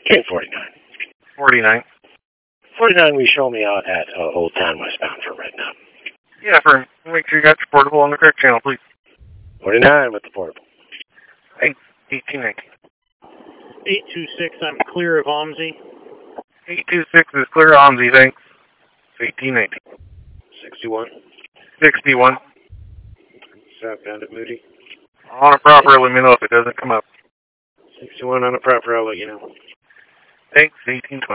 Okay, 49. 49. 49, will you show me out at Old Town westbound for right now? Yeah, firm. Make sure you got your portable on the correct channel, please. 49 with the portable. Thanks. 1819. 826, I'm clear of OMSI. 826 is clear OMSI, thanks. 1819. 61. 61. Southbound at Moody. On a proper, let me know if it doesn't come up. 61 on a proper, I'll let you know. Thanks. 1820.